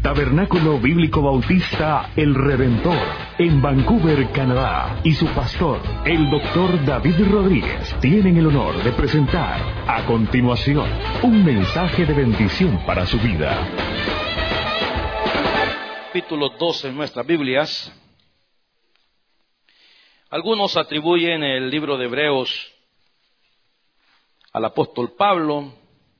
Tabernáculo Bíblico Bautista El Redentor, en Vancouver, Canadá, y su pastor, el Dr. David Rodríguez, tienen el honor de presentar a continuación un mensaje de bendición para su vida. Capítulo 12 en nuestras Biblias. Algunos atribuyen el libro de Hebreos al apóstol Pablo.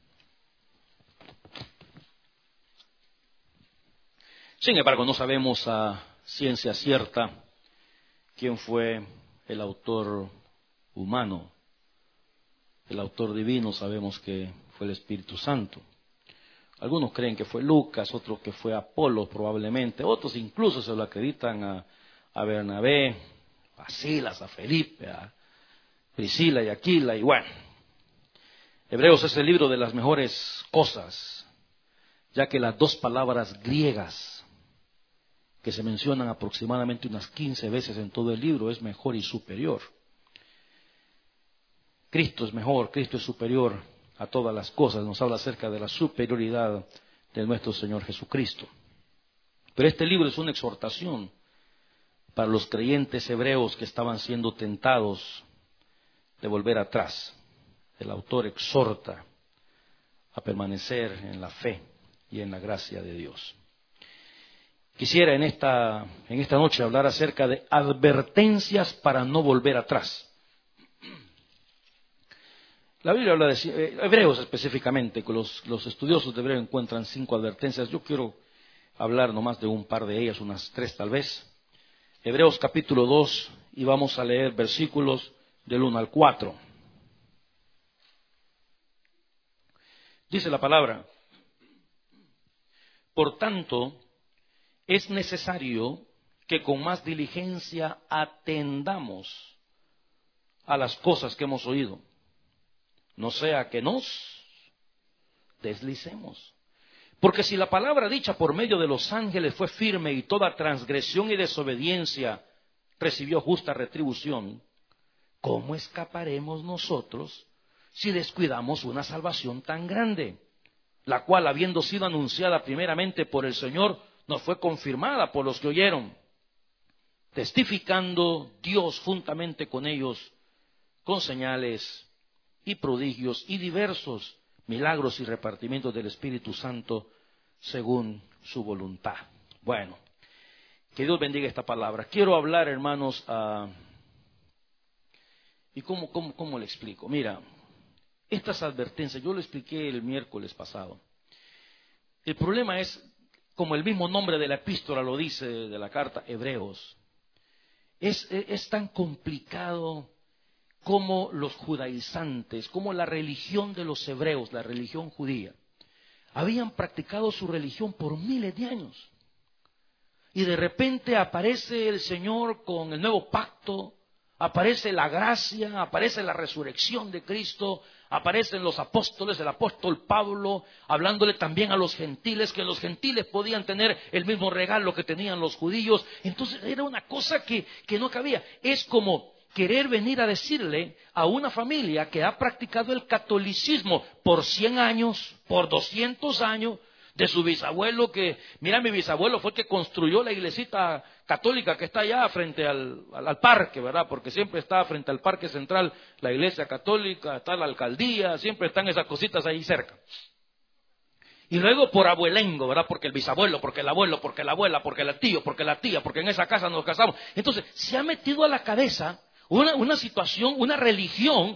Sin embargo, no sabemos a ciencia cierta quién fue el autor humano. El autor divino sabemos que fue el Espíritu Santo. Algunos creen que fue Lucas, otros que fue Apolo probablemente, otros incluso se lo acreditan a Bernabé, a Silas, a Felipe, a Priscila y Aquila, y bueno. Hebreos es el libro de las mejores cosas, ya que las dos palabras griegas que se mencionan aproximadamente unas 15 veces en todo el libro es mejor y superior. Cristo es mejor, Cristo es superior a todas las cosas, nos habla acerca de la superioridad de nuestro Señor Jesucristo. Pero este libro es una exhortación para los creyentes hebreos que estaban siendo tentados de volver atrás. El autor exhorta a permanecer en la fe y en la gracia de Dios. Quisiera en esta noche hablar acerca de advertencias para no volver atrás. La Biblia habla de Hebreos específicamente, que los estudiosos de Hebreos encuentran 5 advertencias. Yo quiero hablar nomás de un par de ellas, unas 3 tal vez. Hebreos capítulo 2, y vamos a leer versículos del 1 al 4. Dice la palabra: por tanto, es necesario que con más diligencia atendamos a las cosas que hemos oído, no sea que nos deslicemos. Porque si la palabra dicha por medio de los ángeles fue firme y toda transgresión y desobediencia recibió justa retribución, ¿cómo escaparemos nosotros si descuidamos una salvación tan grande, la cual, habiendo sido anunciada primeramente por el Señor, nos fue confirmada por los que oyeron, testificando Dios juntamente con ellos con señales y prodigios y diversos milagros y repartimientos del Espíritu Santo según su voluntad? Bueno, que Dios bendiga esta palabra. Quiero hablar, hermanos, ¿y cómo le explico? Mira, estas advertencias, yo lo expliqué el miércoles pasado. El problema es, como el mismo nombre de la epístola lo dice, de la carta Hebreos, es tan complicado como los judaizantes, como la religión de los hebreos, la religión judía, habían practicado su religión por miles de años. Y de repente aparece el Señor con el nuevo pacto, aparece la gracia, aparece la resurrección de Cristo, aparecen los apóstoles, el apóstol Pablo, hablándole también a los gentiles, que los gentiles podían tener el mismo regalo que tenían los judíos. Entonces era una cosa que no cabía. Es como querer venir a decirle a una familia que ha practicado el catolicismo por 100 años, por 200 años, de su bisabuelo, que, mira, mi bisabuelo fue el que construyó la iglesita católica que está allá frente al parque, ¿verdad? Porque siempre está frente al parque central la iglesia católica, está la alcaldía, siempre están esas cositas ahí cerca. Y luego por abuelengo, ¿verdad? Porque el bisabuelo, porque el abuelo, porque la abuela, porque el tío, porque la tía, porque en esa casa nos casamos. Entonces, se ha metido a la cabeza una situación, una religión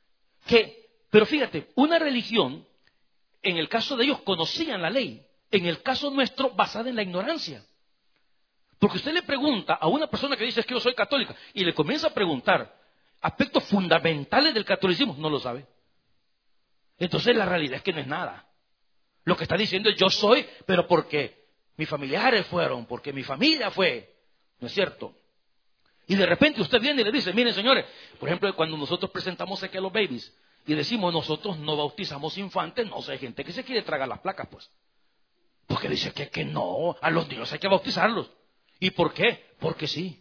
pero fíjate, una religión, en el caso de ellos conocían la ley, en el caso nuestro basada en la ignorancia. Porque usted le pregunta a una persona que dice es que yo soy católica y le comienza a preguntar aspectos fundamentales del catolicismo, no lo sabe. Entonces la realidad es que no es nada. Lo que está diciendo es yo soy, pero porque mis familiares fueron, porque mi familia fue, ¿no es cierto? Y de repente usted viene y le dice, miren señores, por ejemplo, cuando nosotros presentamos aquí a los babies y decimos nosotros no bautizamos infantes, no sé, hay gente que se quiere tragar las placas, pues. Porque dice que no, a los niños hay que bautizarlos. ¿Y por qué? Porque sí.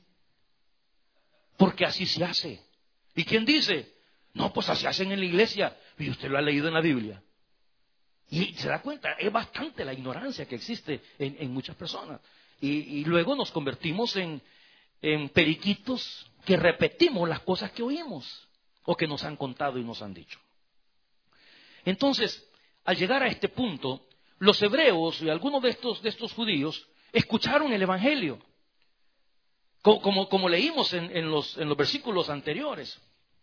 Porque así se hace. ¿Y quién dice? No, pues así hacen en la iglesia. Y usted lo ha leído en la Biblia. Y se da cuenta, es bastante la ignorancia que existe en muchas personas. Y luego nos convertimos en periquitos que repetimos las cosas que oímos o que nos han contado y nos han dicho. Entonces, al llegar a este punto, los hebreos y algunos de estos judíos escucharon el Evangelio, como leímos en los versículos anteriores.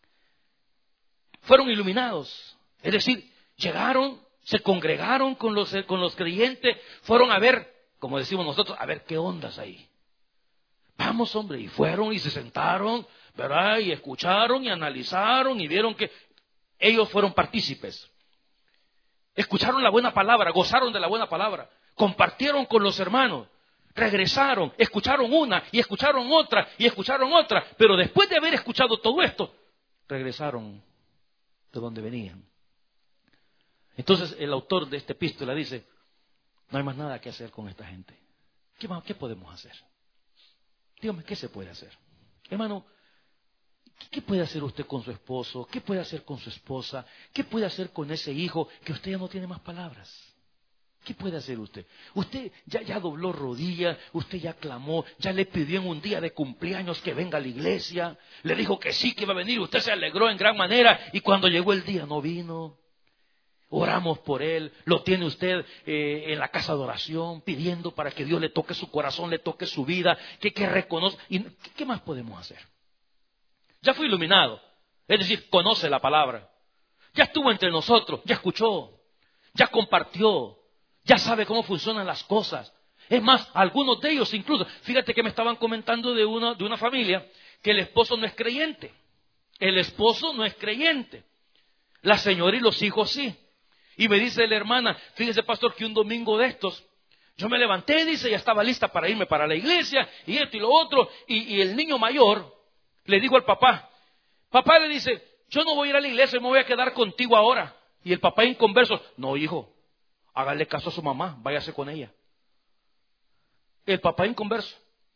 Fueron iluminados, es decir, llegaron, se congregaron con los creyentes, fueron a ver, como decimos nosotros, a ver qué ondas ahí. Vamos, hombre, y fueron y se sentaron, ¿verdad? Y escucharon y analizaron y vieron que ellos fueron partícipes. Escucharon la buena palabra, gozaron de la buena palabra, compartieron con los hermanos, regresaron, escucharon una y escucharon otra y escucharon otra, pero después de haber escuchado todo esto, regresaron de donde venían. Entonces el autor de esta epístola dice, no hay más nada que hacer con esta gente. ¿Qué podemos hacer? Dígame, ¿qué se puede hacer? Hermano, ¿qué puede hacer usted con su esposo? ¿Qué puede hacer con su esposa? ¿Qué puede hacer con ese hijo que usted ya no tiene más palabras? ¿Qué puede hacer usted? Usted ya dobló rodillas, usted ya clamó, ya le pidió en un día de cumpleaños que venga a la iglesia, le dijo que sí, que iba a venir, usted se alegró en gran manera y cuando llegó el día no vino. Oramos por él, lo tiene usted en la casa de oración, pidiendo para que Dios le toque su corazón, le toque su vida, que reconozca. ¿Y qué más podemos hacer? Ya fue iluminado, es decir, conoce la palabra. Ya estuvo entre nosotros, ya escuchó, ya compartió, ya sabe cómo funcionan las cosas. Es más, algunos de ellos incluso, fíjate que me estaban comentando de una familia que el esposo no es creyente. El esposo no es creyente. La señora y los hijos sí. Y me dice la hermana, fíjese pastor que un domingo de estos, yo me levanté, dice, ya estaba lista para irme para la iglesia, y esto y lo otro, y el niño mayor le dijo al papá le dice, yo no voy a ir a la iglesia, me voy a quedar contigo ahora. Y el papá inconverso, no hijo, hágale caso a su mamá, váyase con ella. El papá inconverso.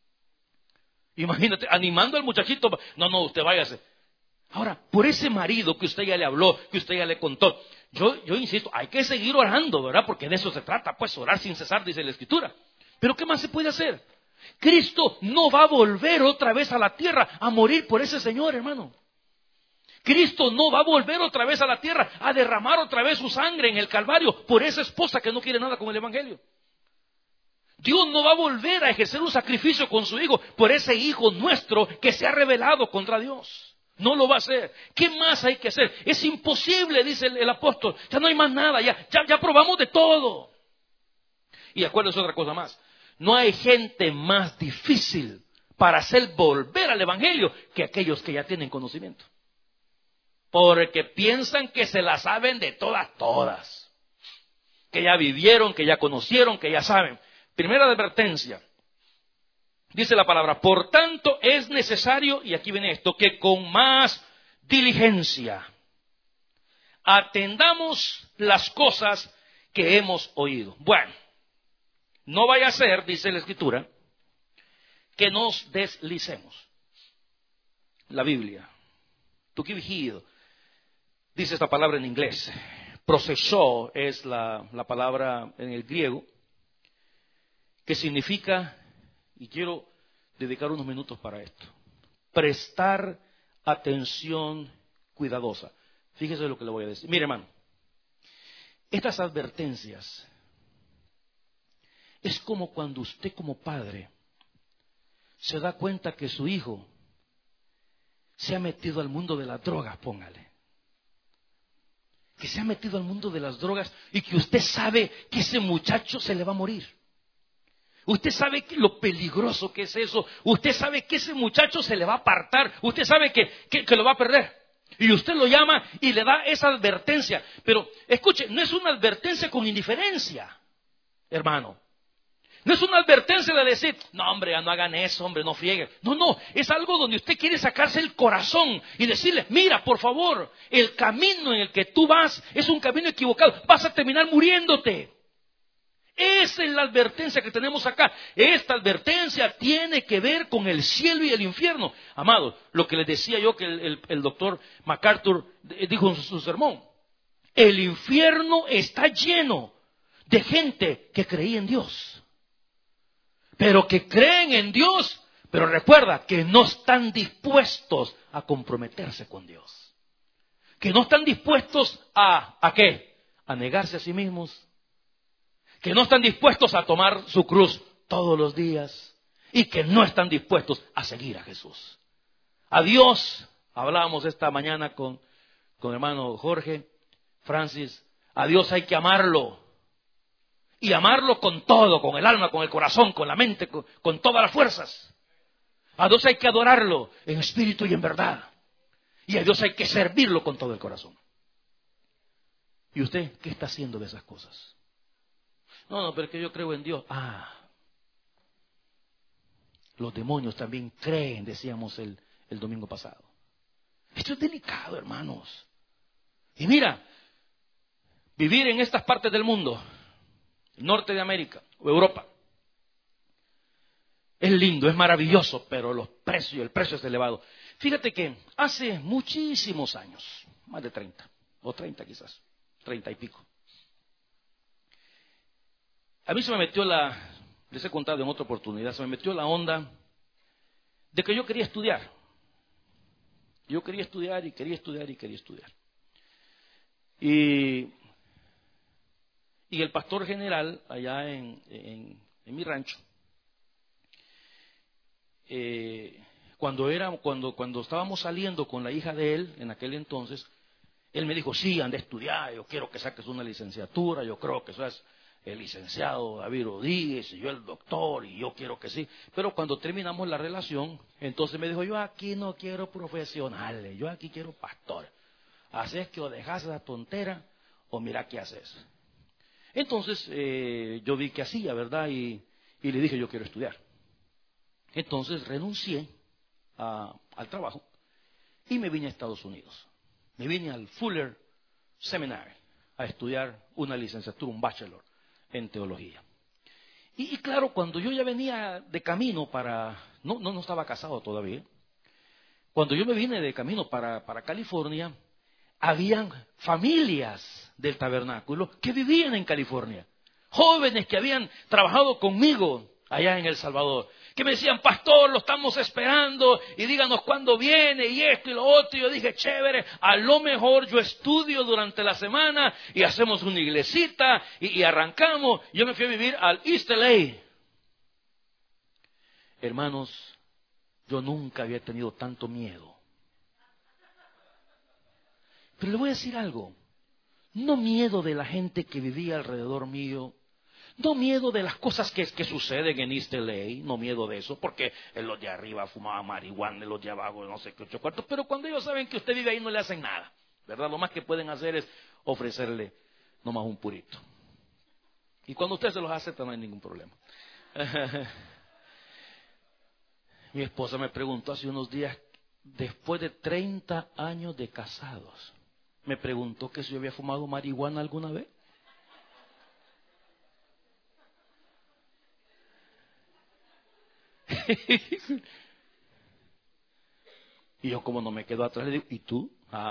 Imagínate, animando al muchachito, no, usted váyase. Ahora, por ese marido que usted ya le habló, que usted ya le contó, yo insisto, hay que seguir orando, ¿verdad? Porque de eso se trata, pues orar sin cesar, dice la Escritura. Pero ¿qué más se puede hacer? Cristo no va a volver otra vez a la tierra a morir por ese señor, hermano. Cristo no va a volver otra vez a la tierra a derramar otra vez su sangre en el Calvario por esa esposa que no quiere nada con el Evangelio. Dios no va a volver a ejercer un sacrificio con su hijo por ese hijo nuestro que se ha rebelado contra Dios. No lo va a hacer. ¿Qué más hay que hacer? Es imposible, dice el apóstol. Ya no hay más nada, ya probamos de todo. Y acuérdense otra cosa más. No hay gente más difícil para hacer volver al Evangelio que aquellos que ya tienen conocimiento. Porque piensan que se la saben de todas. Que ya vivieron, que ya conocieron, que ya saben. Primera advertencia. Dice la palabra, por tanto es necesario, y aquí viene esto, que con más diligencia atendamos las cosas que hemos oído. Bueno, no vaya a ser, dice la Escritura, que nos deslicemos. La Biblia, tukivigido, dice esta palabra en inglés. Prosesó es la palabra en el griego, que significa, y quiero dedicar unos minutos para esto, prestar atención cuidadosa. Fíjese lo que le voy a decir. Mire, hermano, estas advertencias es como cuando usted como padre se da cuenta que su hijo se ha metido al mundo de las drogas, póngale. Que se ha metido al mundo de las drogas y que usted sabe que ese muchacho se le va a morir. Usted sabe lo peligroso que es eso. Usted sabe que ese muchacho se le va a apartar. Usted sabe que lo va a perder. Y usted lo llama y le da esa advertencia. Pero escuche, no es una advertencia con indiferencia, hermano. No es una advertencia de decir, no hombre, ya no hagan eso, hombre, no frieguen. No, es algo donde usted quiere sacarse el corazón y decirle, mira, por favor, el camino en el que tú vas es un camino equivocado. Vas a terminar muriéndote. Esa es la advertencia que tenemos acá. Esta advertencia tiene que ver con el cielo y el infierno. Amados, lo que les decía yo que el doctor MacArthur dijo en su sermón. El infierno está lleno de gente que creía en Dios, pero que creen en Dios, pero recuerda que no están dispuestos a comprometerse con Dios, que no están dispuestos ¿a qué? A negarse a sí mismos, que no están dispuestos a tomar su cruz todos los días y que no están dispuestos a seguir a Jesús. A Dios, hablábamos esta mañana con el hermano Jorge, Francis, a Dios hay que amarlo. Y amarlo con todo, con el alma, con el corazón, con la mente, con todas las fuerzas. A Dios hay que adorarlo en espíritu y en verdad. Y a Dios hay que servirlo con todo el corazón. ¿Y usted qué está haciendo de esas cosas? No, pero es que yo creo en Dios. Los demonios también creen, decíamos el domingo pasado. Esto es delicado, hermanos. Y mira, vivir en estas partes del mundo, el norte de América o Europa, es lindo, es maravilloso, pero el precio es elevado. Fíjate que hace muchísimos años, más de 30, o 30 quizás, 30 y pico, a mí se me metió les he contado en otra oportunidad, se me metió la onda de que yo quería estudiar. Yo quería estudiar y quería estudiar y quería estudiar. Y el pastor general allá en mi rancho, cuando estábamos saliendo con la hija de él en aquel entonces, él me dijo, sí, anda a estudiar, yo quiero que saques una licenciatura, yo creo que seas el licenciado David Rodríguez, y yo el doctor, y yo quiero que sí. Pero cuando terminamos la relación, entonces me dijo, yo aquí no quiero profesionales, yo aquí quiero pastor. Así es que o dejas esa tontera o mira qué haces. Entonces yo vi que hacía, ¿verdad? Y le dije, yo quiero estudiar. Entonces renuncié al trabajo y me vine a Estados Unidos. Me vine al Fuller Seminary a estudiar una licenciatura, un bachelor en teología. Y claro, cuando yo ya venía de camino no estaba casado todavía. Cuando yo me vine de camino para California, habían familias del tabernáculo que vivían en California. Jóvenes que habían trabajado conmigo allá en El Salvador, que me decían, pastor, lo estamos esperando y díganos cuándo viene y esto y lo otro. Y yo dije, chévere, a lo mejor yo estudio durante la semana y hacemos una iglesita y arrancamos. Yo me fui a vivir al East LA. Hermanos, yo nunca había tenido tanto miedo. Pero le voy a decir algo, no miedo de la gente que vivía alrededor mío, no miedo de las cosas que suceden en East LA, no miedo de eso, porque los de arriba fumaban marihuana, los de abajo no sé qué, 8 cuartos, pero cuando ellos saben que usted vive ahí no le hacen nada, ¿verdad? Lo más que pueden hacer es ofrecerle nomás un purito. Y cuando usted se los acepta no hay ningún problema. Mi esposa me preguntó hace unos días, después de 30 años de casados, me preguntó que si yo había fumado marihuana alguna vez. Y yo, como no me quedo atrás, le digo, ¿y tú?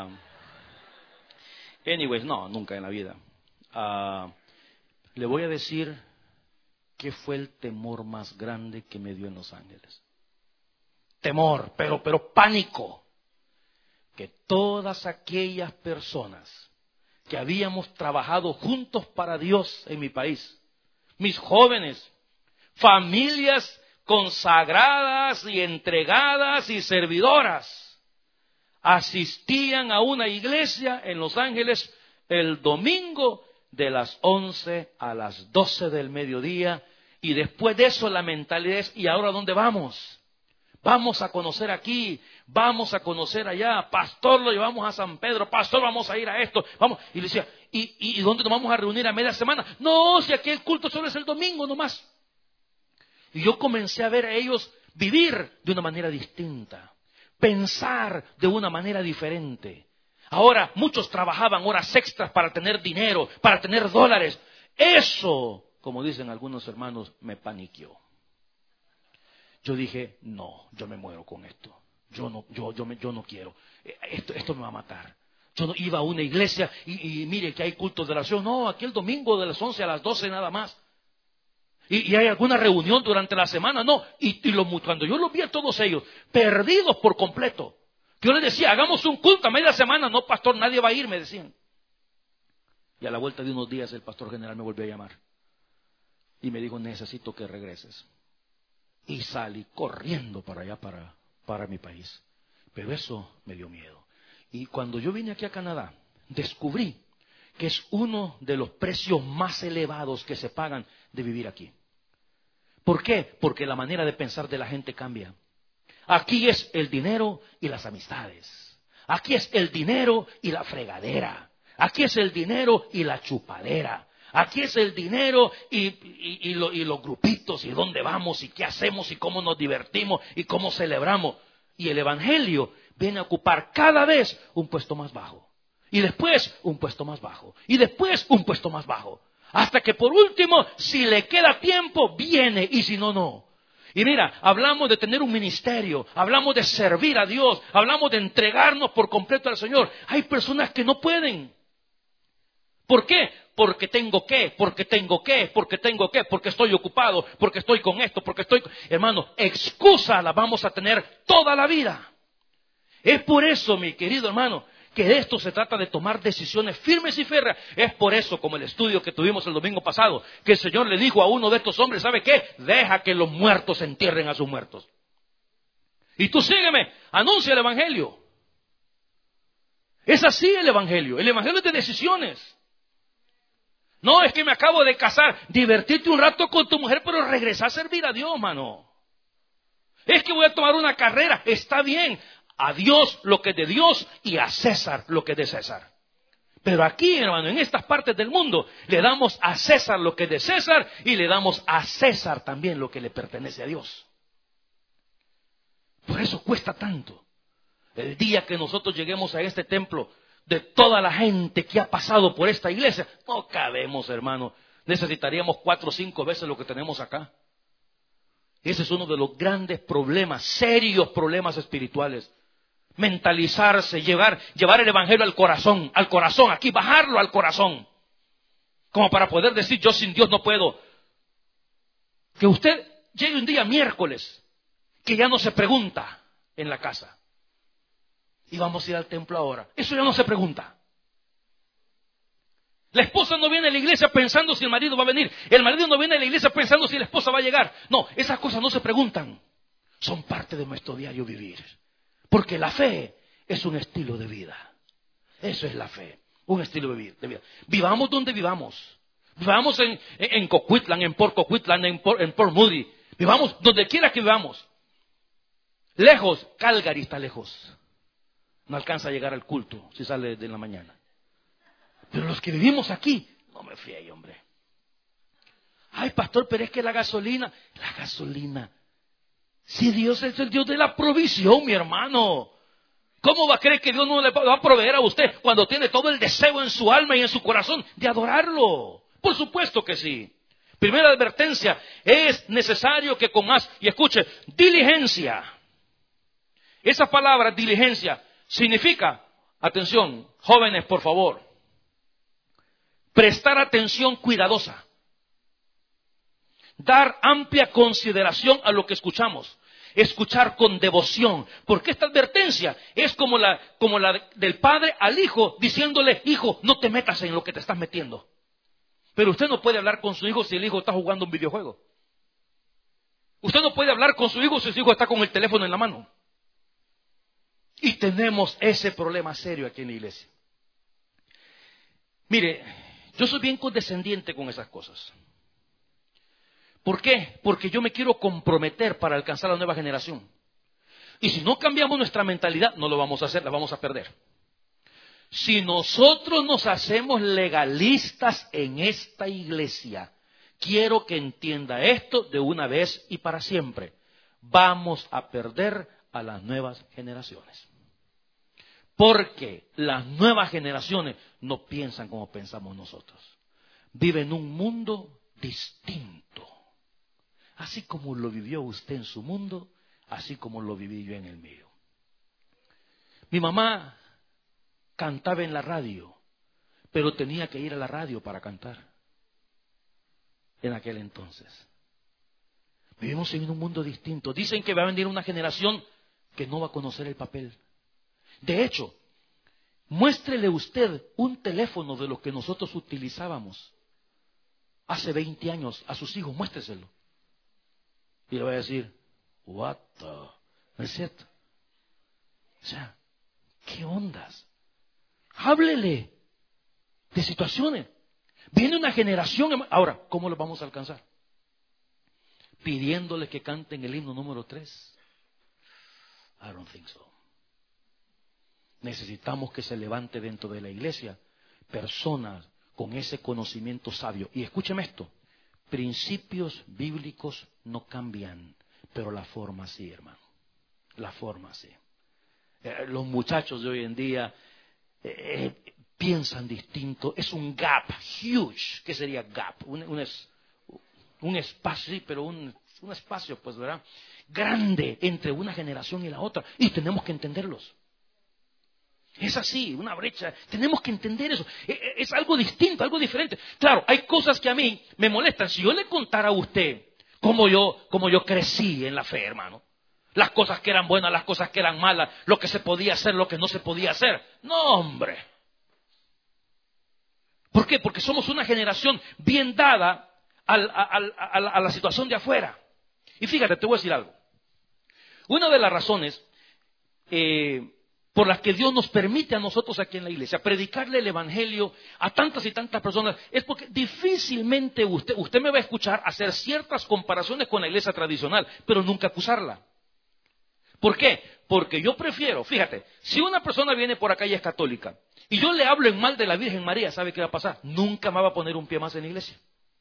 Anyways, no, nunca en la vida. Le voy a decir qué fue el temor más grande que me dio en Los Ángeles. Temor, pero pánico. Que todas aquellas personas que habíamos trabajado juntos para Dios en mi país, mis jóvenes, familias consagradas y entregadas y servidoras, asistían a una iglesia en Los Ángeles el domingo de las 11 a las 12 del mediodía, y después de eso la mentalidad es, ¿y ahora dónde vamos? Vamos a conocer aquí, vamos a conocer allá, pastor, lo llevamos a San Pedro, pastor, vamos a ir a esto, vamos. Y le decía, ¿y dónde nos vamos a reunir a media semana? No, si aquí el culto solo es el domingo nomás. Y yo comencé a ver a ellos vivir de una manera distinta, pensar de una manera diferente. Ahora muchos trabajaban horas extras para tener dinero, para tener dólares. Eso, como dicen algunos hermanos, me paniqueó. Yo dije, no, yo me muero con esto. Yo no quiero. Esto me va a matar. Yo no iba a una iglesia y mire que hay cultos de oración. No, aquí el domingo de las 11 a las 12 nada más. Y hay alguna reunión durante la semana. No, cuando yo los vi a todos ellos, perdidos por completo. Yo les decía, hagamos un culto a media semana. No, pastor, nadie va a ir, me decían. Y a la vuelta de unos días el pastor general me volvió a llamar. Y me dijo, necesito que regreses. Y salí corriendo para allá, para mi país. Pero eso me dio miedo. Y cuando yo vine aquí a Canadá, descubrí que es uno de los precios más elevados que se pagan de vivir aquí. ¿Por qué? Porque la manera de pensar de la gente cambia. Aquí es el dinero y las amistades. Aquí es el dinero y la fregadera. Aquí es el dinero y la chupadera. Aquí es el dinero y los grupitos y dónde vamos y qué hacemos y cómo nos divertimos y cómo celebramos. Y el evangelio viene a ocupar cada vez un puesto más bajo. Y después un puesto más bajo. Y después un puesto más bajo. Hasta que por último, si le queda tiempo, viene y si no, no. Y mira, hablamos de tener un ministerio, hablamos de servir a Dios, hablamos de entregarnos por completo al Señor. Hay personas que no pueden. ¿Por qué? Porque tengo que, porque estoy ocupado, porque estoy con esto, Hermano, excusas las vamos a tener toda la vida. Es por eso, mi querido hermano, que de esto se trata de tomar decisiones firmes y férreas. Es por eso, como el estudio que tuvimos el domingo pasado, que el Señor le dijo a uno de estos hombres, ¿sabe qué? Deja que los muertos entierren a sus muertos. Y tú sígueme, anuncia el evangelio. Es así el evangelio es de decisiones. No, es que me acabo de casar, divertirte un rato con tu mujer, pero regresar a servir a Dios, mano. Es que voy a tomar una carrera, está bien. A Dios lo que es de Dios y a César lo que es de César. Pero aquí, hermano, en estas partes del mundo, le damos a César lo que es de César y le damos a César también lo que le pertenece a Dios. Por eso cuesta tanto. El día que nosotros lleguemos a este templo, de toda la gente que ha pasado por esta iglesia, no cabemos, hermano. Necesitaríamos 4 o 5 veces lo que tenemos acá. Ese es uno de los grandes problemas, serios problemas espirituales. Mentalizarse, llevar el evangelio al corazón, aquí, bajarlo al corazón. Como para poder decir, yo sin Dios no puedo. Que usted llegue un día miércoles, que ya no se pregunta en la casa. Y vamos a ir al templo ahora. Eso ya no se pregunta. La esposa no viene a la iglesia pensando si el marido va a venir. El marido no viene a la iglesia pensando si la esposa va a llegar. No, esas cosas no se preguntan. Son parte de nuestro diario vivir. Porque la fe es un estilo de vida. Eso es la fe. Un estilo de vida. Vivamos donde vivamos. Vivamos en Coquitlam, en Port Coquitlam, en Port Moody. Vivamos donde quiera que vivamos. Lejos, Calgary está lejos. No alcanza a llegar al culto si sale de la mañana. Pero los que vivimos aquí, no me fíe, hombre. Ay, pastor, pero es que la gasolina. Si Dios es el Dios de la provisión, mi hermano. ¿Cómo va a creer que Dios no le va a proveer a usted cuando tiene todo el deseo en su alma y en su corazón de adorarlo? Por supuesto que sí. Primera advertencia, es necesario que con más, y escuche, diligencia. Esa palabra diligencia significa, atención, jóvenes, por favor, prestar atención cuidadosa. Dar amplia consideración a lo que escuchamos. Escuchar con devoción. Porque esta advertencia es como la del padre al hijo, diciéndole, hijo, no te metas en lo que te estás metiendo. Pero usted no puede hablar con su hijo si el hijo está jugando un videojuego. Usted no puede hablar con su hijo si su hijo está con el teléfono en la mano. Y tenemos ese problema serio aquí en la iglesia. Mire, yo soy bien condescendiente con esas cosas. ¿Por qué? Porque yo me quiero comprometer para alcanzar a la nueva generación. Y si no cambiamos nuestra mentalidad, no lo vamos a hacer, la vamos a perder. Si nosotros nos hacemos legalistas en esta iglesia, quiero que entienda esto de una vez y para siempre. Vamos a perder a las nuevas generaciones. Porque las nuevas generaciones no piensan como pensamos nosotros. Viven un mundo distinto. Así como lo vivió usted en su mundo, así como lo viví yo en el mío. Mi mamá cantaba en la radio, pero tenía que ir a la radio para cantar. En aquel entonces. Vivimos en un mundo distinto. Dicen que va a venir una generación que no va a conocer el papel. De hecho, muéstrele usted un teléfono de los que nosotros utilizábamos hace 20 años a sus hijos, muéstreselo. Y le va a decir, what the... ¿No es cierto? O sea, ¿qué ondas? Háblele de situaciones. Viene una generación... Ahora, ¿cómo los vamos a alcanzar? Pidiéndole que canten el himno número 3. I don't think so. Necesitamos que se levante dentro de la iglesia personas con ese conocimiento sabio. Y escúcheme esto, principios bíblicos no cambian, pero la forma sí, hermano. La forma sí. Los muchachos de hoy en día piensan distinto. Es un gap huge. ¿Qué sería gap? Un espacio, sí, pero un espacio, pues, ¿verdad? Grande entre una generación y la otra. Y tenemos que entenderlos. Es así, una brecha. Tenemos que entender eso. Es algo distinto, algo diferente. Claro, hay cosas que a mí me molestan. Si yo le contara a usted cómo yo crecí en la fe, hermano. Las cosas que eran buenas, las cosas que eran malas, lo que se podía hacer, lo que no se podía hacer. No, hombre. ¿Por qué? Porque somos una generación bien dada a la situación de afuera. Y fíjate, te voy a decir algo. Una de las razones por las que Dios nos permite a nosotros aquí en la iglesia predicarle el evangelio a tantas y tantas personas es porque difícilmente usted me va a escuchar hacer ciertas comparaciones con la iglesia tradicional, pero nunca acusarla. ¿Por qué? Porque yo prefiero, fíjate, si una persona viene por acá y es católica y yo le hablo en mal de la Virgen María, ¿sabe qué va a pasar? Nunca me va a poner un pie más en la iglesia.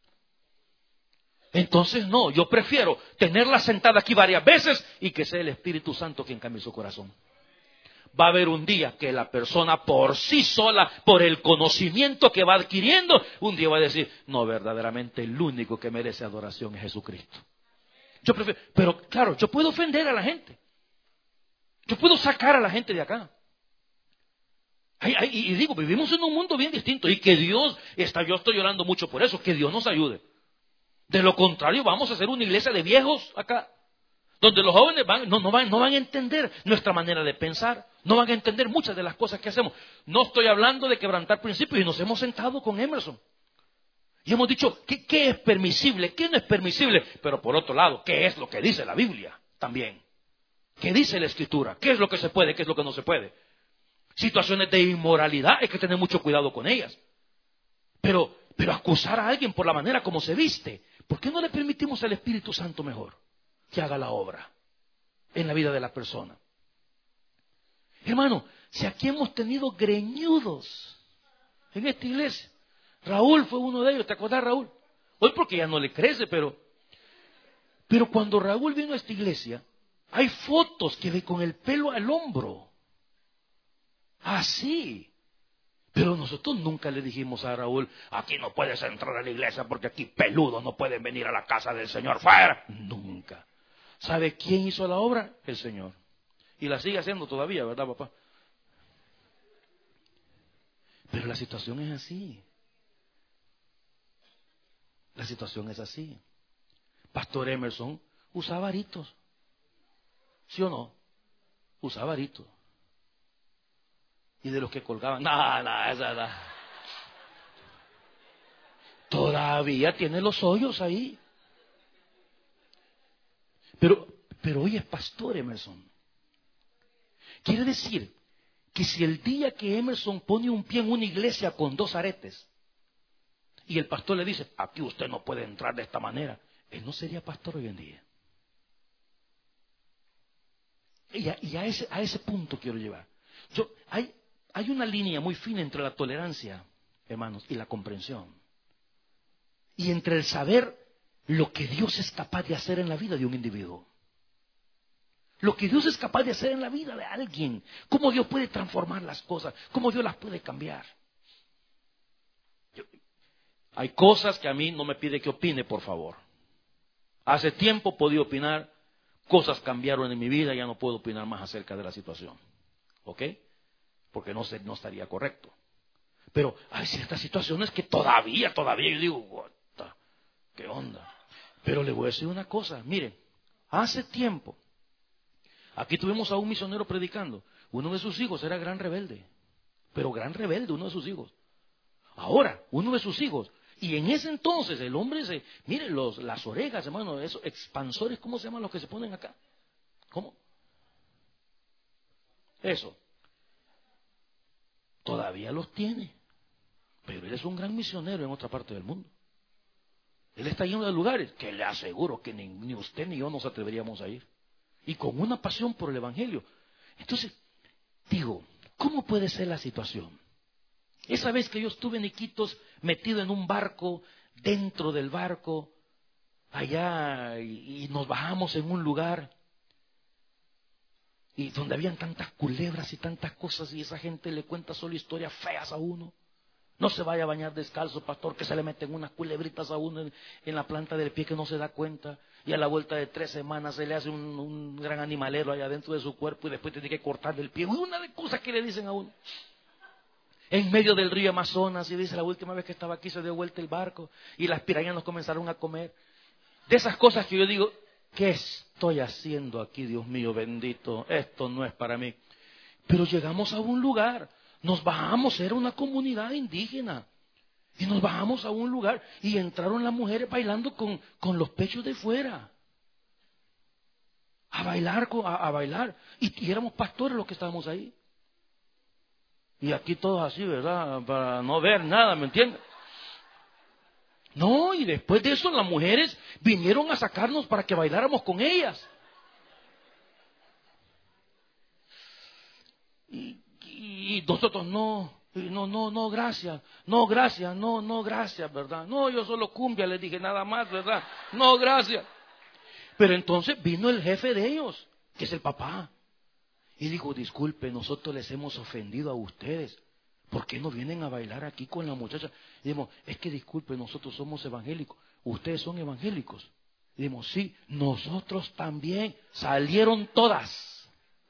Entonces no, yo prefiero tenerla sentada aquí varias veces y que sea el Espíritu Santo quien cambie su corazón. Va a haber un día que la persona por sí sola, por el conocimiento que va adquiriendo, un día va a decir, no, verdaderamente el único que merece adoración es Jesucristo. Yo prefiero, pero claro, yo puedo ofender a la gente. Yo puedo sacar a la gente de acá. Y digo, vivimos en un mundo bien distinto y que Dios yo estoy llorando mucho por eso, que Dios nos ayude. De lo contrario, vamos a hacer una iglesia de viejos acá, donde los jóvenes no van a entender nuestra manera de pensar, no van a entender muchas de las cosas que hacemos. No estoy hablando de quebrantar principios y nos hemos sentado con Emerson. Y hemos dicho, ¿qué es permisible? ¿Qué no es permisible? Pero por otro lado, ¿qué es lo que dice la Biblia también? ¿Qué dice la Escritura? ¿Qué es lo que se puede? ¿Qué es lo que no se puede? Situaciones de inmoralidad, hay que tener mucho cuidado con ellas. Pero acusar a alguien por la manera como se viste, ¿por qué no le permitimos al Espíritu Santo mejor que haga la obra en la vida de la persona? Hermano, si aquí hemos tenido greñudos en esta iglesia, Raúl fue uno de ellos, ¿te acuerdas, Raúl? Hoy porque ya no le crece, pero cuando Raúl vino a esta iglesia, hay fotos que ve con el pelo al hombro. Así. Pero nosotros nunca le dijimos a Raúl, aquí no puedes entrar a la iglesia porque aquí peludos no pueden venir a la casa del Señor. ¡Fuera! Nunca. ¿Sabe quién hizo la obra? El Señor. Y la sigue haciendo todavía, ¿verdad, papá? Pero la situación es así. La situación es así. Pastor Emerson usaba aritos. ¿Sí o no? Usaba aritos. Y de los que colgaban, esa. Todavía tiene los hoyos ahí. Pero hoy es pastor Emerson. Quiere decir que si el día que Emerson pone un pie en una iglesia con 2 aretes y el pastor le dice, aquí usted no puede entrar de esta manera, él no sería pastor hoy en día. Y a ese punto quiero llevar. Hay una línea muy fina entre la tolerancia, hermanos, y la comprensión. Y entre el saber lo que Dios es capaz de hacer en la vida de un individuo. Lo que Dios es capaz de hacer en la vida de alguien. Cómo Dios puede transformar las cosas. Cómo Dios las puede cambiar. Hay cosas que a mí no me pide que opine, por favor. Hace tiempo podía opinar. Cosas cambiaron en mi vida. Ya no puedo opinar más acerca de la situación. ¿Ok? porque no estaría correcto. Pero hay ciertas situaciones que todavía yo digo, ¿qué onda? Pero le voy a decir una cosa, miren, hace tiempo, aquí tuvimos a un misionero predicando, uno de sus hijos era gran rebelde, pero gran rebelde uno de sus hijos. Ahora, uno de sus hijos, y en ese entonces el hombre mire, las orejas, hermano, esos expansores, ¿cómo se llaman los que se ponen acá? ¿Cómo? Eso. Todavía los tiene. Pero él es un gran misionero en otra parte del mundo. Él está lleno de lugares que le aseguro que ni usted ni yo nos atreveríamos a ir. Y con una pasión por el Evangelio. Entonces, digo, ¿cómo puede ser la situación? Esa vez que yo estuve en Iquitos metido en un barco, dentro del barco, allá, y nos bajamos en un lugar, y donde habían tantas culebras y tantas cosas, y esa gente le cuenta solo historias feas a uno. No se vaya a bañar descalzo, pastor, que se le meten unas culebritas a uno en la planta del pie que no se da cuenta. Y a la vuelta de 3 semanas se le hace un gran animalero allá dentro de su cuerpo y después tiene que cortarle el pie. Una de cosas que le dicen a uno. En medio del río Amazonas, y dice, la última vez que estaba aquí se dio vuelta el barco y las pirañas nos comenzaron a comer. De esas cosas que yo digo, ¿qué estoy haciendo aquí, Dios mío bendito? Esto no es para mí. Pero llegamos a un lugar. Nos bajamos, era una comunidad indígena, y nos bajamos a un lugar y entraron las mujeres bailando con los pechos de fuera, a bailar, y éramos pastores los que estábamos ahí, y aquí todos así, ¿verdad? Para no ver nada, ¿me entiendes? No, y después de eso las mujeres vinieron a sacarnos para que bailáramos con ellas, y nosotros no, gracias, ¿verdad? No, yo solo cumbia, les dije nada más, ¿verdad? No, gracias. Pero entonces vino el jefe de ellos, que es el papá, y dijo, disculpe, nosotros les hemos ofendido a ustedes, ¿por qué no vienen a bailar aquí con la muchacha? Y dijimos, es que disculpe, nosotros somos evangélicos, ustedes son evangélicos. Y dijimos, sí, nosotros también. Salieron todas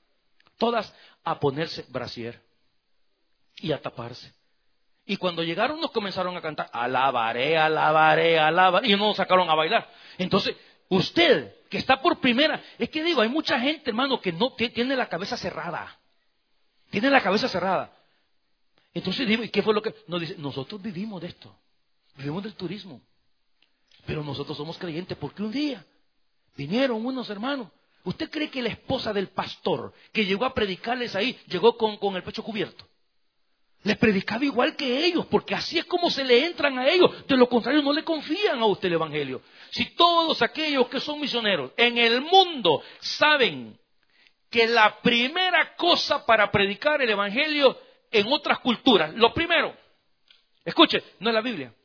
a ponerse brasier y a taparse. Y cuando llegaron nos comenzaron a cantar, alabaré, alabaré, alabaré, y nos sacaron a bailar. Entonces, usted que está por primera, es que digo, hay mucha gente, hermano, que no tiene la cabeza cerrada. Tiene la cabeza cerrada. Entonces digo, ¿y qué fue lo que nos dice? Nosotros vivimos de esto, vivimos del turismo, pero nosotros somos creyentes porque un día vinieron unos hermanos. ¿Usted cree que la esposa del pastor que llegó a predicarles ahí, llegó con el pecho cubierto? Les predicaba igual que ellos, porque así es como se le entran a ellos. De lo contrario, no le confían a usted el evangelio. Si todos aquellos que son misioneros en el mundo saben que la primera cosa para predicar el evangelio en otras culturas, lo primero, escuche, no es la Biblia.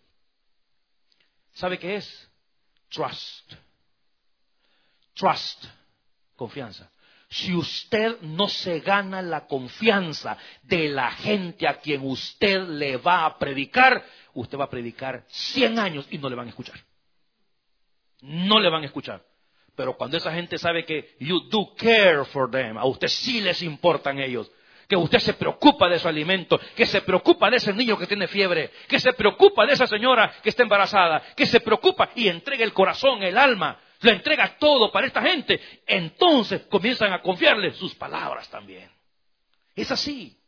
¿Sabe qué es? Trust. Trust. Confianza. Si usted no se gana la confianza de la gente a quien usted le va a predicar, usted va a predicar 100 años y no le van a escuchar. No le van a escuchar. Pero cuando esa gente sabe que you do care for them, a usted sí les importan ellos, que usted se preocupa de su alimento, que se preocupa de ese niño que tiene fiebre, que se preocupa de esa señora que está embarazada, que se preocupa y entrega el corazón, el alma, lo entrega todo para esta gente, entonces comienzan a confiarle sus palabras también. Es así.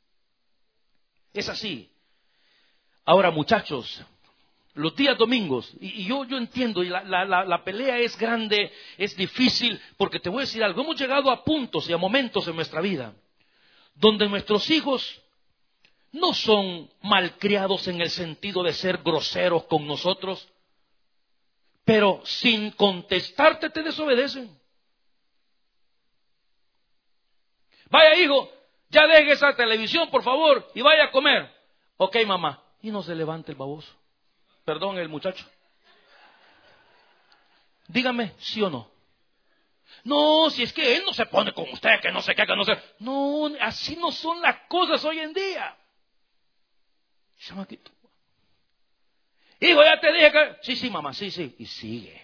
Es así. Ahora, muchachos, los días domingos, y yo entiendo, y la pelea es grande, es difícil, porque te voy a decir algo, hemos llegado a puntos y a momentos en nuestra vida donde nuestros hijos no son malcriados en el sentido de ser groseros con nosotros, pero sin contestarte te desobedecen. Vaya, hijo, ya deje esa televisión, por favor, y vaya a comer. Ok, mamá. Y no se levanta el baboso. Perdón, el muchacho. Dígame, ¿sí o no? No, si es que él no se pone con usted, que no sé qué, que no sé. No, así no son las cosas hoy en día. Chamaquito. Hijo, ya te dije que... Sí, mamá, sí. Y sigue.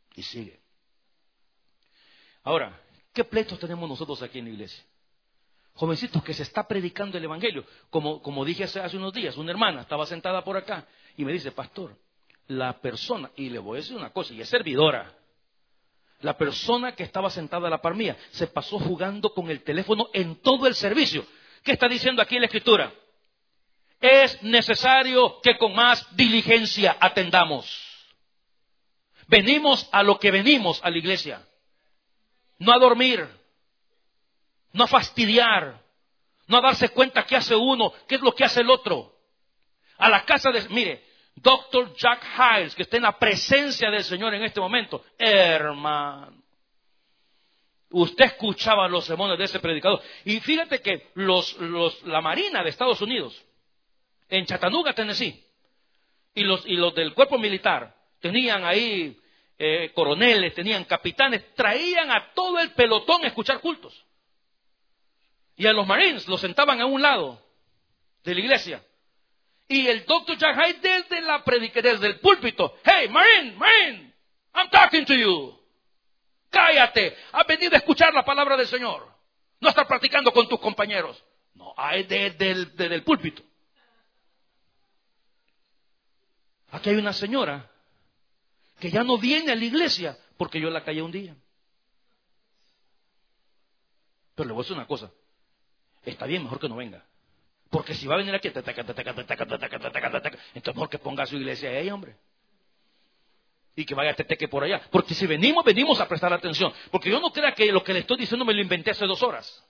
Ahora, ¿qué pleitos tenemos nosotros aquí en la iglesia? Jovencitos, que se está predicando el evangelio. Como dije hace unos días, una hermana estaba sentada por acá y me dice, pastor, la persona, y le voy a decir una cosa, y es servidora, la persona que estaba sentada a la par mía se pasó jugando con el teléfono en todo el servicio. ¿Qué está diciendo aquí la Escritura? Es necesario que con más diligencia atendamos. Venimos a lo que venimos a la iglesia. No a dormir, no a fastidiar, no a darse cuenta qué hace uno, qué es lo que hace el otro. A la casa de... Mire, Dr. Jack Hyles, que está en la presencia del Señor en este momento, hermano, usted escuchaba los sermones de ese predicador. Y fíjate que la Marina de Estados Unidos, en Chattanooga, Tennessee, y los del cuerpo militar, tenían ahí coroneles, tenían capitanes, traían a todo el pelotón a escuchar cultos. Y a los Marines los sentaban a un lado de la iglesia. Y el Dr. Jack Hyde desde el púlpito, hey, Marine, I'm talking to you. Cállate, has venido a escuchar la palabra del Señor. No estar practicando con tus compañeros. No, desde el púlpito. Aquí hay una señora que ya no viene a la iglesia porque yo la callé un día. Pero le voy a decir una cosa, está bien, mejor que no venga. Porque si va a venir aquí, entonces mejor que ponga a su iglesia a ella, hombre. Y que vaya teteque por allá. Porque si venimos a prestar atención. Porque yo no crea que lo que le estoy diciendo me lo inventé hace 2 horas.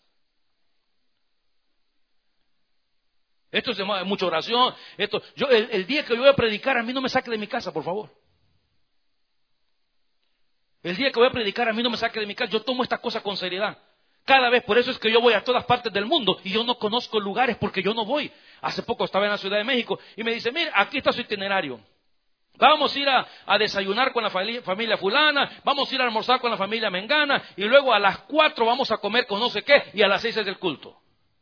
Esto se llama mucha oración. El día que yo voy a predicar, a mí no me saque de mi casa, por favor. El día que voy a predicar, a mí no me saque de mi casa. Yo tomo esta cosa con seriedad. Cada vez, por eso es que yo voy a todas partes del mundo y yo no conozco lugares porque yo no voy. Hace poco estaba en la Ciudad de México y me dice, mira, aquí está su itinerario. Vamos a ir a desayunar con la familia fulana, vamos a ir a almorzar con la familia mengana y luego a las 4 vamos a comer con no sé qué y a las 6 es el culto.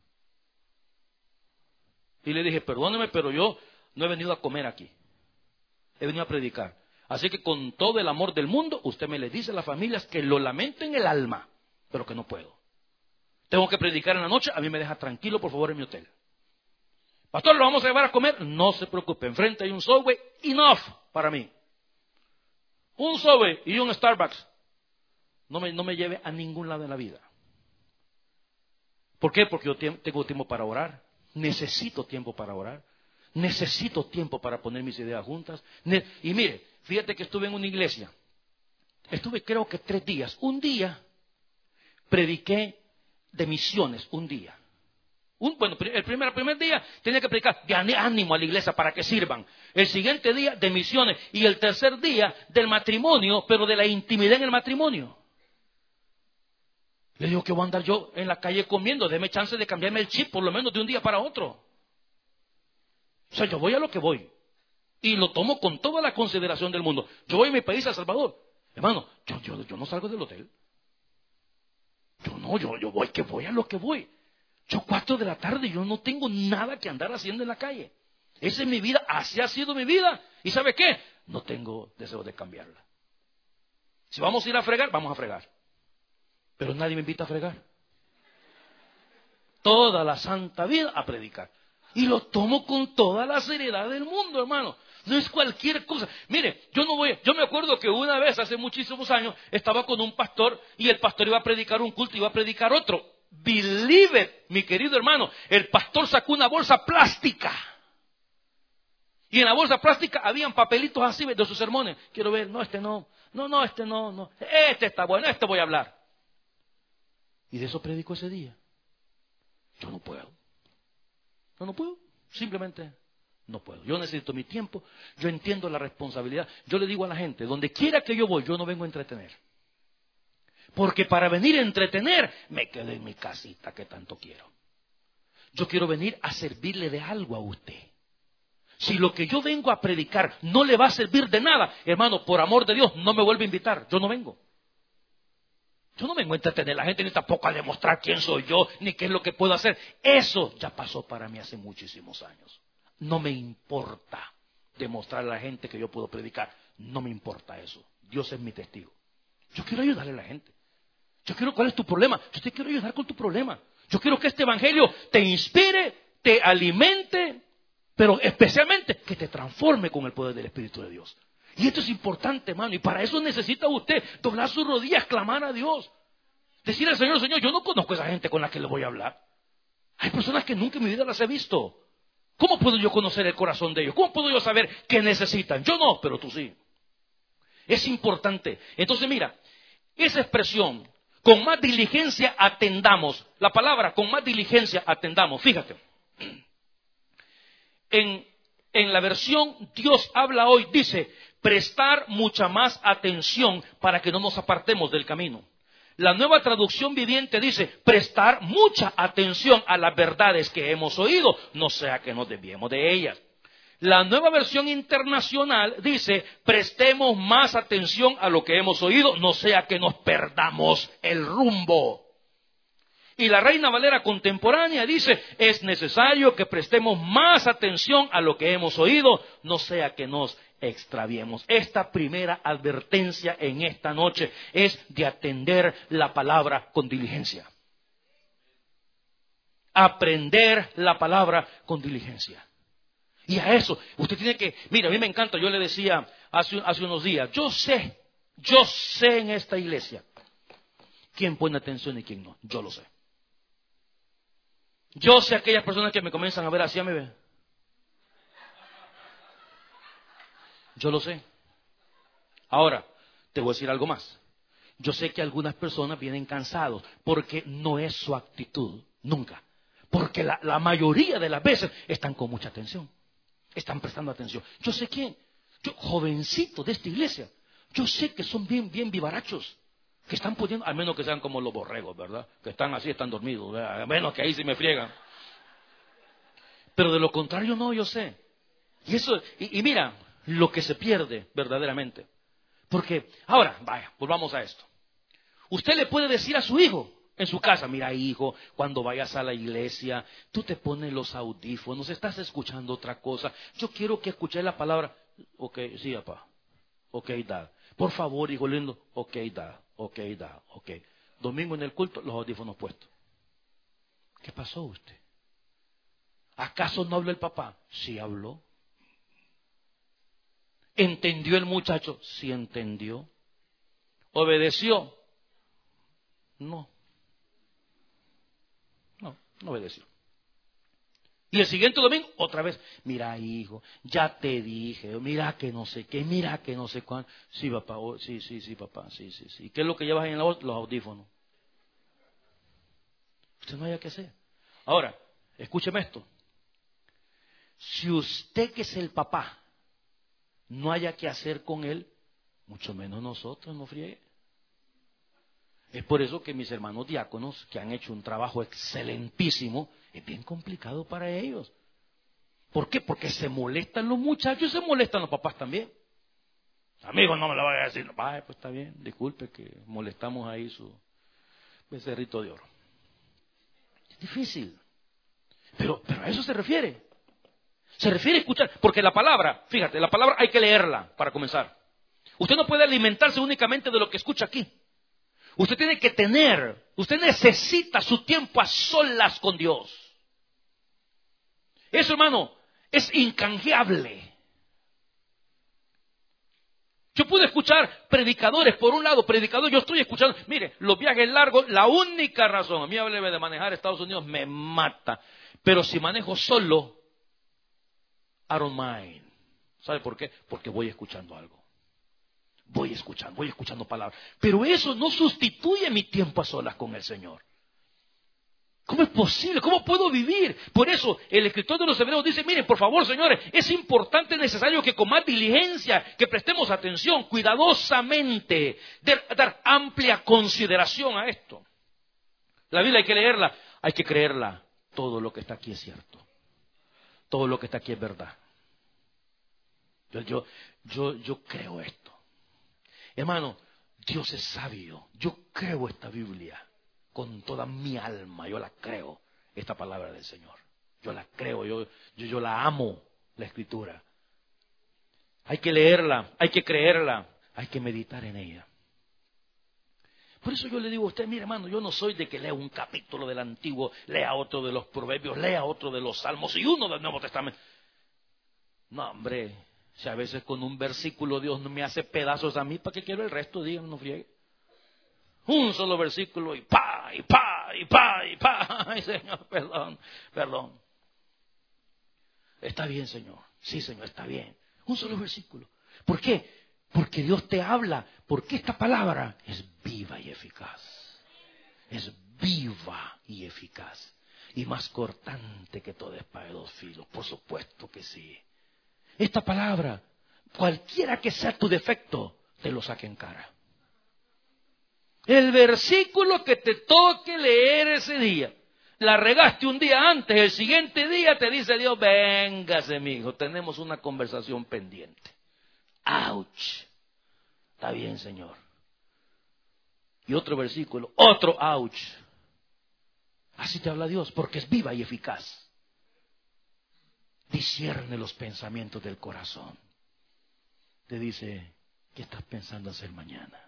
Y le dije, perdóneme, pero yo no he venido a comer aquí. He venido a predicar. Así que con todo el amor del mundo, usted me le dice a las familias que lo lamento en el alma, pero que no puedo. Tengo que predicar en la noche, a mí me deja tranquilo, por favor, en mi hotel. Pastor, ¿lo vamos a llevar a comer? No se preocupe, enfrente hay un Subway, enough para mí. Un Subway y un Starbucks. No me lleve a ningún lado en la vida. ¿Por qué? Porque yo tengo tiempo para orar. Necesito tiempo para orar. Necesito tiempo para poner mis ideas juntas. Y mire, fíjate que estuve en una iglesia. Estuve creo que 3 días. Un día prediqué de misiones, un día. El primer día tenía que predicar de ánimo a la iglesia para que sirvan. El siguiente día de misiones. Y el tercer día del matrimonio, pero de la intimidad en el matrimonio. Le digo que voy a andar yo en la calle comiendo. Deme chance de cambiarme el chip por lo menos de un día para otro. O sea, yo voy a lo que voy. Y lo tomo con toda la consideración del mundo. Yo voy a mi país, a El Salvador. Hermano, yo no salgo del hotel. Yo voy a lo que voy. Yo 4 de la tarde, yo no tengo nada que andar haciendo en la calle. Esa es mi vida, así ha sido mi vida. ¿Y sabe qué? No tengo deseo de cambiarla. Si vamos a ir a fregar, vamos a fregar. Pero nadie me invita a fregar. Toda la santa vida a predicar. Y lo tomo con toda la seriedad del mundo, hermano. No es cualquier cosa. Mire, yo me acuerdo que una vez, hace muchísimos años, estaba con un pastor y el pastor iba a predicar un culto, iba a predicar otro. Believe it, mi querido hermano, el pastor sacó una bolsa plástica. Y en la bolsa plástica habían papelitos así de sus sermones. Quiero ver, este no. Este está bueno, este voy a hablar. Y de eso predico ese día. Yo no puedo. Simplemente no puedo. Yo necesito mi tiempo, yo entiendo la responsabilidad. Yo le digo a la gente, donde quiera que yo voy, yo no vengo a entretener. Porque para venir a entretener, me quedo en mi casita que tanto quiero. Yo quiero venir a servirle de algo a usted. Si lo que yo vengo a predicar no le va a servir de nada, hermano, por amor de Dios, no me vuelve a invitar. Yo no vengo. Yo no vengo a entretener a la gente, ni tampoco a demostrar quién soy yo, ni qué es lo que puedo hacer. Eso ya pasó para mí hace muchísimos años. No me importa demostrar a la gente que yo puedo predicar. No me importa eso. Dios es mi testigo. Yo quiero ayudarle a la gente. ¿Cuál es tu problema? Yo te quiero ayudar con tu problema. Yo quiero que este evangelio te inspire, te alimente, pero especialmente que te transforme con el poder del Espíritu de Dios. Y esto es importante, hermano, y para eso necesita usted doblar sus rodillas, clamar a Dios. Decirle al Señor, Señor, yo no conozco a esa gente con la que le voy a hablar. Hay personas que nunca en mi vida las he visto. ¿Cómo puedo yo conocer el corazón de ellos? ¿Cómo puedo yo saber qué necesitan? Yo no, pero tú sí. Es importante. Entonces mira, esa expresión, con más diligencia atendamos. La palabra, con más diligencia atendamos. Fíjate. En la versión Dios habla hoy, dice, prestar mucha más atención para que no nos apartemos del camino. La Nueva Traducción Viviente dice, prestar mucha atención a las verdades que hemos oído, no sea que nos desviemos de ellas. La Nueva Versión Internacional dice, prestemos más atención a lo que hemos oído, no sea que nos perdamos el rumbo. Y la Reina Valera Contemporánea dice, es necesario que prestemos más atención a lo que hemos oído, no sea que nos extraviemos. Esta primera advertencia en esta noche es de atender la palabra con diligencia. Aprender la palabra con diligencia. Y a eso, usted tiene que, mira, a mí me encanta, yo le decía hace unos días, yo sé en esta iglesia quién pone atención y quién no, yo lo sé. Yo sé aquellas personas que me comienzan a ver así, me ven. Yo lo sé. Ahora, te voy a decir algo más. Yo sé que algunas personas vienen cansados porque no es su actitud, nunca. Porque la mayoría de las veces están con mucha atención. Están prestando atención. Yo sé quién. Yo, jovencitos de esta iglesia, yo sé que son bien vivarachos. Que están pudiendo, al menos que sean como los borregos, ¿verdad? Que están así, están dormidos, ¿verdad? A menos que ahí sí me friegan. Pero de lo contrario no, yo sé. Y eso, y mira, lo que se pierde verdaderamente. Porque, ahora, vaya, volvamos a esto. Usted le puede decir a su hijo en su casa, mira hijo, cuando vayas a la iglesia, tú te pones los audífonos, estás escuchando otra cosa. Yo quiero que escuches la palabra, ok, sí, papá, ok, dad. Por favor, hijo lindo, ok, dad. Ok, da, ok. Domingo en el culto, los audífonos puestos. ¿Qué pasó usted? ¿Acaso no habló el papá? Sí habló. ¿Entendió el muchacho? Sí entendió. ¿Obedeció? No obedeció. Y el siguiente domingo, otra vez, mira hijo, ya te dije, mira que no sé qué, mira que no sé cuándo. Sí papá, sí papá, sí. ¿Qué es lo que llevas ahí en la voz? Los audífonos. Usted no haya que hacer. Ahora, escúcheme esto. Si usted que es el papá no haya que hacer con él, mucho menos nosotros, no friegue. Es por eso que mis hermanos diáconos, que han hecho un trabajo excelentísimo, es bien complicado para ellos. ¿Por qué? Porque se molestan los muchachos y se molestan los papás también. Amigos, no me lo vaya a decir. Vaya, pues está bien, disculpe que molestamos ahí su becerrito de oro. Es difícil. Pero a eso se refiere. Se refiere a escuchar. Porque la palabra, fíjate, la palabra hay que leerla para comenzar. Usted no puede alimentarse únicamente de lo que escucha aquí. Usted tiene que usted necesita su tiempo a solas con Dios. Eso, hermano, es incanjeable. Yo pude escuchar predicadores, por un lado, yo estoy escuchando, mire, los viajes largos, la única razón, a mí hábleme de manejar Estados Unidos, me mata. Pero si manejo solo, I don't mind. ¿Sabe por qué? Porque voy escuchando algo. Voy escuchando palabras. Pero eso no sustituye mi tiempo a solas con el Señor. ¿Cómo es posible? ¿Cómo puedo vivir? Por eso el escritor de los Hebreos dice, miren, por favor, señores, es importante, necesario que con más diligencia, que prestemos atención, cuidadosamente, dar amplia consideración a esto. La Biblia hay que leerla, hay que creerla. Todo lo que está aquí es cierto. Todo lo que está aquí es verdad. Yo creo esto. Hermano, Dios es sabio. Yo creo esta Biblia con toda mi alma. Yo la creo, esta palabra del Señor. Yo la creo, yo la amo, la Escritura. Hay que leerla, hay que creerla, hay que meditar en ella. Por eso yo le digo a usted, mire hermano, yo no soy de que lea un capítulo del Antiguo, lea otro de los Proverbios, lea otro de los Salmos y uno del Nuevo Testamento. No, hombre, si a veces con un versículo Dios no me hace pedazos a mí, ¿para qué quiero el resto? Díganme, no friegue. Un solo versículo y pa, y pa, y pa, y pa. Ay, Señor, perdón. Está bien, Señor. Sí, Señor, está bien. Un solo versículo. ¿Por qué? Porque Dios te habla. Porque esta palabra es viva y eficaz. Es viva y eficaz. Y más cortante que toda espada de dos filos. Por supuesto que sí. Esta palabra, cualquiera que sea tu defecto, te lo saque en cara. El versículo que te toque leer ese día, la regaste un día antes, el siguiente día te dice Dios, véngase, mi hijo, tenemos una conversación pendiente. ¡Auch! Está bien, Señor. Y otro versículo, otro ¡auch! Así te habla Dios, porque es viva y eficaz. Discierne los pensamientos del corazón. Te dice, ¿qué estás pensando hacer mañana?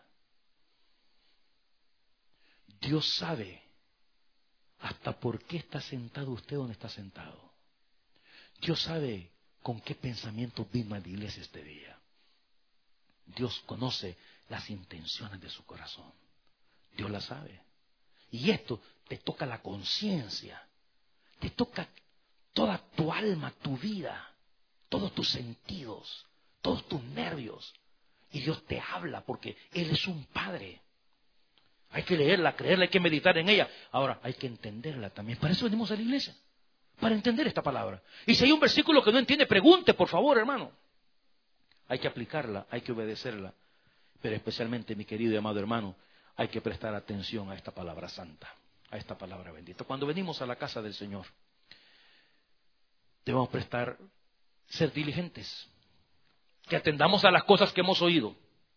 Dios sabe hasta por qué está sentado usted donde está sentado. Dios sabe con qué pensamiento vino a la iglesia este día. Dios conoce las intenciones de su corazón. Dios las sabe. Y esto te toca la conciencia. Te toca toda tu alma, tu vida, todos tus sentidos, todos tus nervios. Y Dios te habla porque Él es un Padre. Hay que leerla, creerla, hay que meditar en ella. Ahora, hay que entenderla también. Para eso venimos a la iglesia, para entender esta palabra. Y si hay un versículo que no entiende, pregunte, por favor, hermano. Hay que aplicarla, hay que obedecerla. Pero especialmente, mi querido y amado hermano, hay que prestar atención a esta palabra santa, a esta palabra bendita. Cuando venimos a la casa del Señor, debemos ser diligentes, que atendamos a las cosas que hemos oído.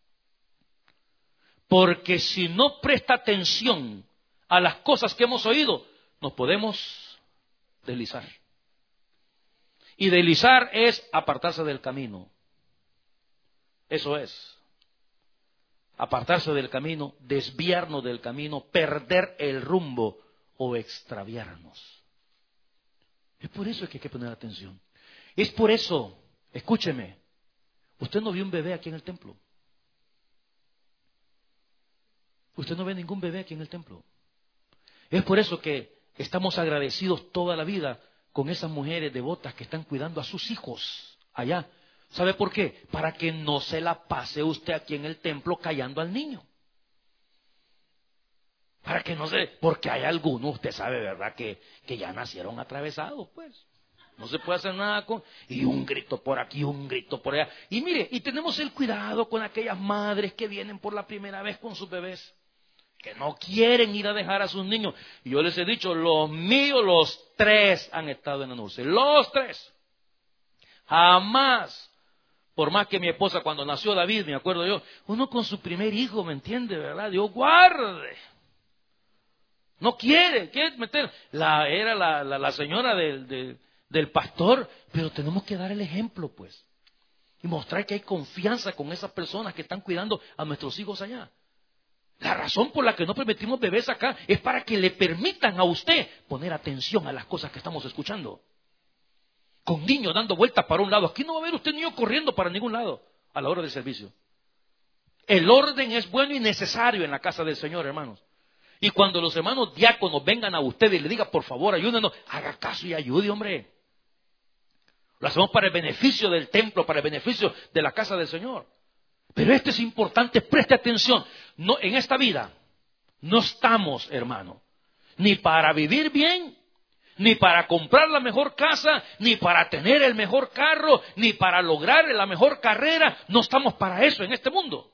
Porque si no presta atención a las cosas que hemos oído, nos podemos deslizar. Y deslizar es apartarse del camino. Eso es. Apartarse del camino, desviarnos del camino, perder el rumbo o extraviarnos. Es por eso que hay que poner atención. Es por eso, escúcheme, usted no vio un bebé aquí en el templo. Usted no ve ningún bebé aquí en el templo. Es por eso que estamos agradecidos toda la vida con esas mujeres devotas que están cuidando a sus hijos allá. ¿Sabe por qué? Para que no se la pase usted aquí en el templo callando al niño. Para que no se... Porque hay algunos, usted sabe, ¿verdad? Que ya nacieron atravesados, pues. No se puede hacer nada con... Y un grito por aquí, un grito por allá. Y mire, y tenemos el cuidado con aquellas madres que vienen por la primera vez con sus bebés, que no quieren ir a dejar a sus niños. Y yo les he dicho, los míos, los 3 han estado en la nursery. Los 3. Jamás. Por más que mi esposa, cuando nació David, me acuerdo yo, uno con su primer hijo, ¿me entiende, verdad? Dios guarde. No quiere meter. Era la señora del pastor, pero tenemos que dar el ejemplo, pues. Y mostrar que hay confianza con esas personas que están cuidando a nuestros hijos allá. La razón por la que no permitimos bebés acá es para que le permitan a usted poner atención a las cosas que estamos escuchando. Con niños dando vueltas para un lado. Aquí no va a ver usted niño corriendo para ningún lado a la hora del servicio. El orden es bueno y necesario en la casa del Señor, hermanos. Y cuando los hermanos diáconos vengan a usted y le digan, por favor, ayúdenos, haga caso y ayude, hombre. Lo hacemos para el beneficio del templo, para el beneficio de la casa del Señor. Pero esto es importante, preste atención. No, en esta vida no estamos, hermano, ni para vivir bien, ni para comprar la mejor casa, ni para tener el mejor carro, ni para lograr la mejor carrera. No estamos para eso en este mundo.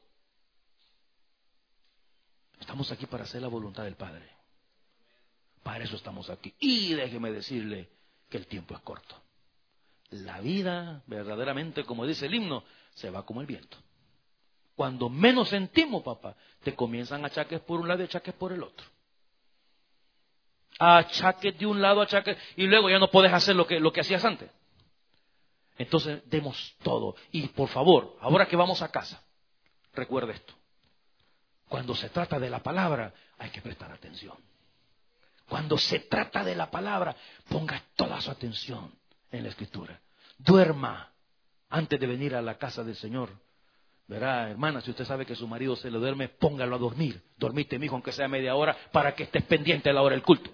Estamos aquí para hacer la voluntad del Padre. Para eso estamos aquí. Y déjeme decirle que el tiempo es corto. La vida, verdaderamente, como dice el himno, se va como el viento. Cuando menos sentimos, papá, te comienzan achaques por un lado y achaques por el otro. Achaques de un lado, achaques, y luego ya no puedes hacer lo que hacías antes. Entonces, demos todo. Y por favor, ahora que vamos a casa, recuerde esto. cuando se trata de la palabra, hay que prestar atención. Cuando se trata de la palabra, ponga toda su atención en la Escritura. Duerma antes de venir a la casa del Señor. Verá, hermana, si usted sabe que su marido se le duerme, póngalo a dormir. Dormite, mijo, aunque sea media hora, para que estés pendiente a la hora del culto.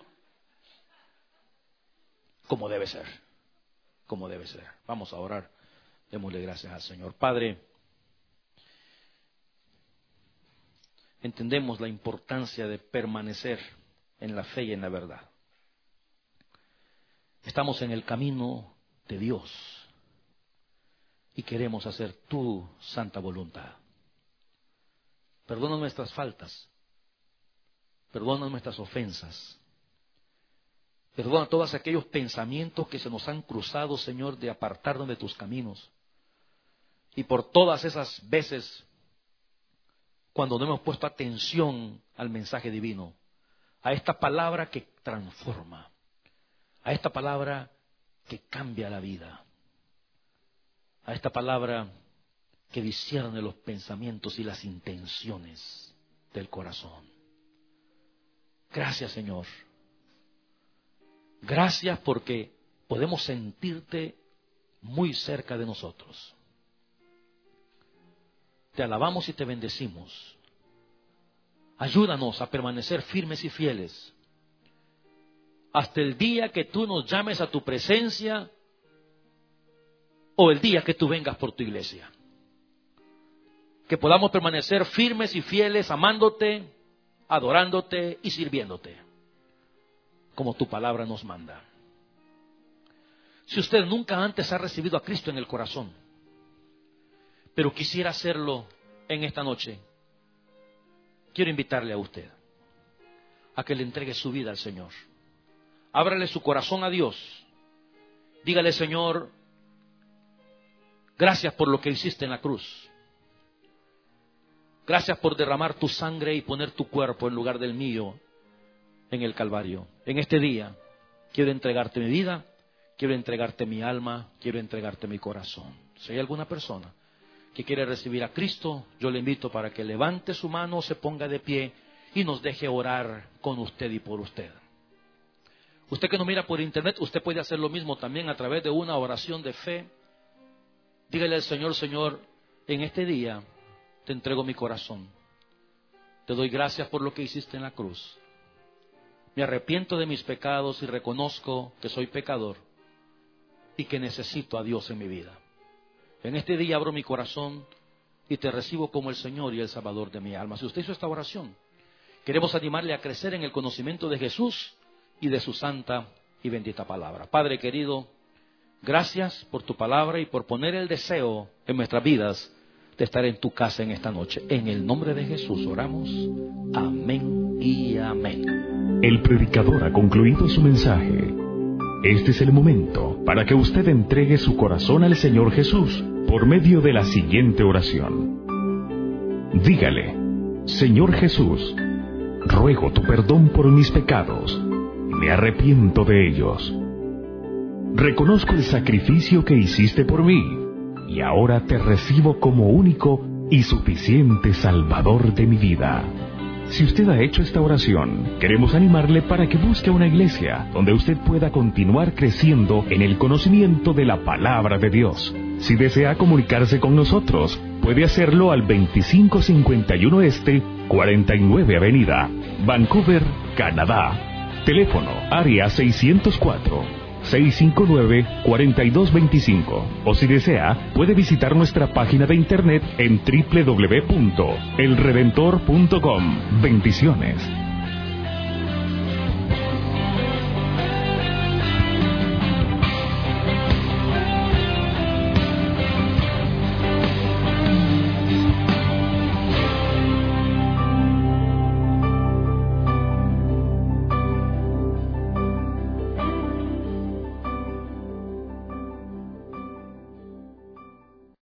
Como debe ser. Como debe ser. Vamos a orar. Démosle gracias al Señor. Padre, entendemos la importancia de permanecer en la fe y en la verdad. Estamos en el camino de Dios y queremos hacer tu santa voluntad. Perdona nuestras faltas, perdona nuestras ofensas, perdona todos aquellos pensamientos que se nos han cruzado, Señor, de apartarnos de tus caminos, y por todas esas veces cuando no hemos puesto atención al mensaje divino, a esta palabra que transforma, a esta palabra que cambia la vida, a esta palabra que discierne los pensamientos y las intenciones del corazón. Gracias, Señor. Gracias porque podemos sentirte muy cerca de nosotros. Te alabamos y te bendecimos. Ayúdanos a permanecer firmes y fieles hasta el día que tú nos llames a tu presencia o el día que tú vengas por tu iglesia. Que podamos permanecer firmes y fieles amándote, adorándote y sirviéndote, como tu palabra nos manda. Si usted nunca antes ha recibido a Cristo en el corazón, pero quisiera hacerlo en esta noche, quiero invitarle a usted a que le entregue su vida al Señor. Ábrale su corazón a Dios. Dígale, Señor, gracias por lo que hiciste en la cruz. Gracias por derramar tu sangre y poner tu cuerpo en lugar del mío en el Calvario. En este día quiero entregarte mi vida, quiero entregarte mi alma, quiero entregarte mi corazón. Si hay alguna persona que quiere recibir a Cristo, yo le invito para que levante su mano, se ponga de pie y nos deje orar con usted y por usted. Usted que nos mira por internet, usted puede hacer lo mismo también a través de una oración de fe. Dígale al Señor, Señor, en este día te entrego mi corazón. Te doy gracias por lo que hiciste en la cruz. Me arrepiento de mis pecados y reconozco que soy pecador y que necesito a Dios en mi vida. En este día abro mi corazón y te recibo como el Señor y el Salvador de mi alma. Si usted hizo esta oración, queremos animarle a crecer en el conocimiento de Jesús y de su santa y bendita palabra. Padre querido, gracias por tu palabra y por poner el deseo en nuestras vidas de estar en tu casa en esta noche. En el nombre de Jesús oramos. Amén y amén. El predicador ha concluido su mensaje. Este es el momento para que usted entregue su corazón al Señor Jesús por medio de la siguiente oración. Dígale: Señor Jesús, ruego tu perdón por mis pecados. Me arrepiento de ellos. Reconozco el sacrificio que hiciste por mí y ahora te recibo como único y suficiente Salvador de mi vida. Si usted ha hecho esta oración, queremos animarle para que busque una iglesia donde usted pueda continuar creciendo en el conocimiento de la palabra de Dios. Si desea comunicarse con nosotros, puede hacerlo al 2551 Este, 49 Avenida, Vancouver, Canadá. Teléfono, área 604-659-4225. O si desea, puede visitar nuestra página de internet en www.elredentor.com. Bendiciones.